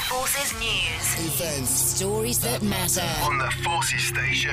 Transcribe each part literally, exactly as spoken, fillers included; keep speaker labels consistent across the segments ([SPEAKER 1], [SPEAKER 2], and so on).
[SPEAKER 1] Forces News.
[SPEAKER 2] Events. Stories that matter.
[SPEAKER 3] On the Forces Station.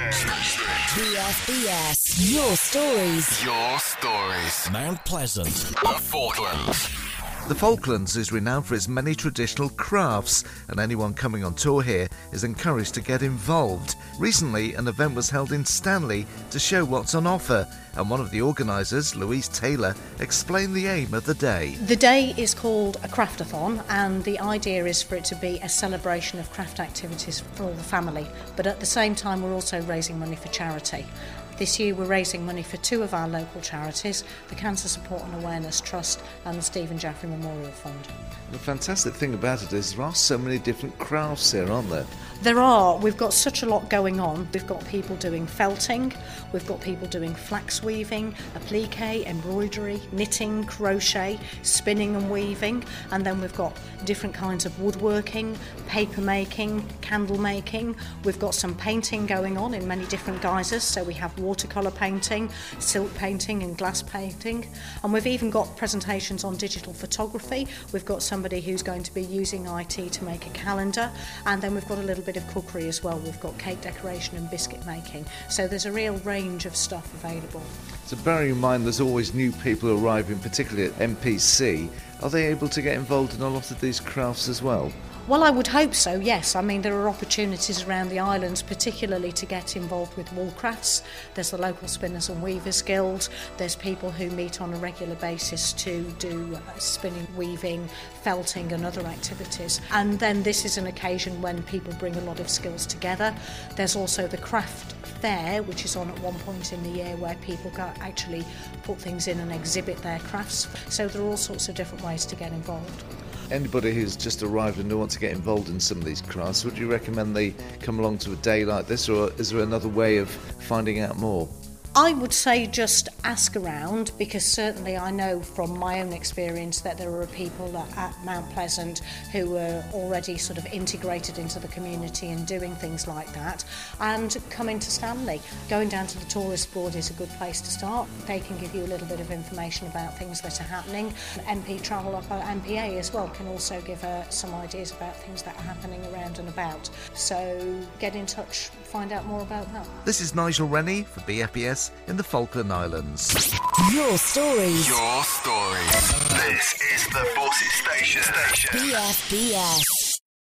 [SPEAKER 2] B F B S. Your stories.
[SPEAKER 3] Your stories.
[SPEAKER 4] Mount Pleasant.
[SPEAKER 3] The Falklands.
[SPEAKER 5] The Falklands is renowned for its many traditional crafts, and anyone coming on tour here is encouraged to get involved. Recently, an event was held in Stanley to show what's on offer, and one of the organisers, Louise Taylor, explained the aim of the day.
[SPEAKER 6] The day is called a craftathon, and the idea is for it to be a celebration of craft activities for all the family, but at the same time we're also raising money for charity. This year we're raising money for two of our local charities, the Cancer Support and Awareness Trust and the Stephen Jaffrey Memorial Fund.
[SPEAKER 5] The fantastic thing about it is there are so many different crafts here, aren't there?
[SPEAKER 6] There are. We've got such a lot going on. We've got people doing felting, we've got people doing flax weaving, applique, embroidery, knitting, crochet, spinning and weaving, and then we've got different kinds of woodworking, paper making, candle making. We've got some painting going on in many different guises, so we have watercolour painting, silk painting and glass painting, and we've even got presentations on digital photography. We've got somebody who's going to be using I T to make a calendar, and then we've got a little bit of cookery as well. We've got cake decoration and biscuit making, so there's a real range of stuff available.
[SPEAKER 5] So bearing in mind there's always new people arriving, particularly at M P C, are they able to get involved in a lot of these crafts as well?
[SPEAKER 6] Well, I would hope so, yes. I mean, there are opportunities around the islands, particularly to get involved with wool crafts. There's the local Spinners and Weavers Guild. There's people who meet on a regular basis to do uh, spinning, weaving, felting and other activities. And then this is an occasion when people bring a lot of skills together. There's also the craft fair, which is on at one point in the year, where people can actually put things in and exhibit their crafts. So there are all sorts of different ways to get involved.
[SPEAKER 5] Anybody who's just arrived and who wants to get involved in some of these crafts, would you recommend they come along to a day like this, or is there another way of finding out more?
[SPEAKER 6] I would say just ask around, because certainly I know from my own experience that there are people at Mount Pleasant who are already sort of integrated into the community and doing things like that. And coming to Stanley, going down to the tourist board is a good place to start. They can give you a little bit of information about things that are happening. M P Travel up at M P A as well can also give uh, some ideas about things that are happening around and about. So get in touch, find out more about that.
[SPEAKER 5] This is Nigel Rennie for B F B S in the Falkland Islands.
[SPEAKER 2] Your stories.
[SPEAKER 3] Your stories. This is the Forces Station.
[SPEAKER 2] B F B S.